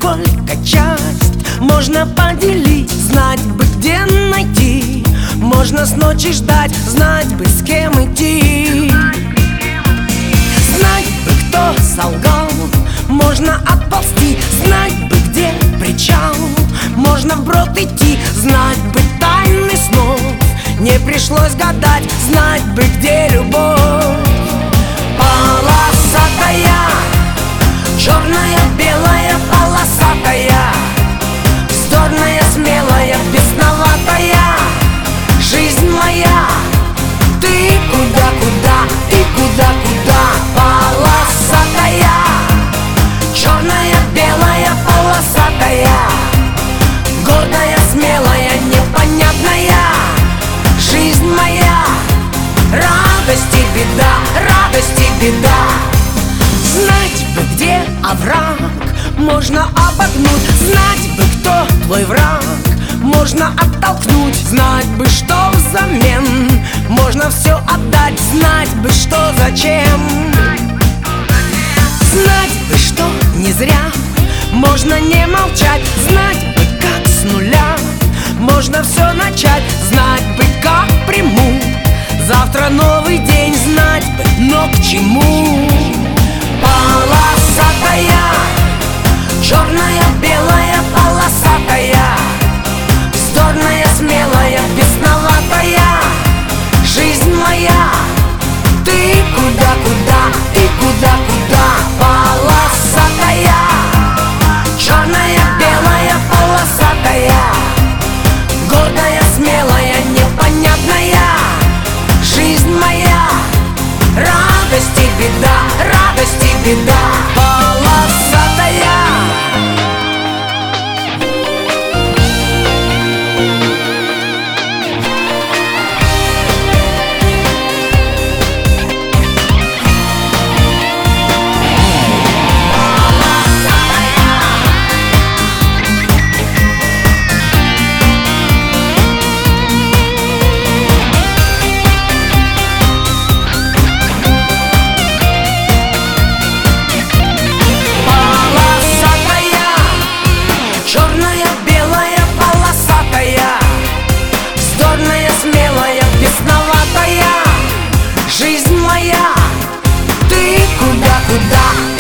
сколько часть можно поделить, знать бы, где найти. Можно с ночи ждать, знать бы, с кем идти. Знать бы, кто солгал, можно отползти. Знать бы, где причал, можно вброд идти. Знать бы тайны снов, не пришлось гадать. Знать бы, где любовь. Полосатая, черная, белая, полосатая, вздорная, смелая, бесноватая жизнь моя. Ты куда-куда, и куда-куда. Полосатая, черная, белая, полосатая, гордая, смелая, непонятная жизнь моя. Радость и беда, радость и беда. Знать бы, где овраг можно обогнуть. Знать бы, кто твой враг можно оттолкнуть. Знать бы, что взамен можно все отдать. Знать бы, что зачем. Знать бы, что не зря можно не молчать. Знать бы, как с нуля можно все начать. Знать бы, как приму завтра новый день. Знать бы, но к чему. Полосатая, черная, белая, полосатая, вздорная, смелая, бесноватая жизнь моя. Ты куда-куда, и куда-куда. Полосатая, черная, белая, полосатая, гордая, смелая, непонятная жизнь моя. Радость и беда, радость и беда. Полосатая. Черная, белая, полосатая, вздорная, смелая, бесноватая жизнь моя. Ты куда-куда.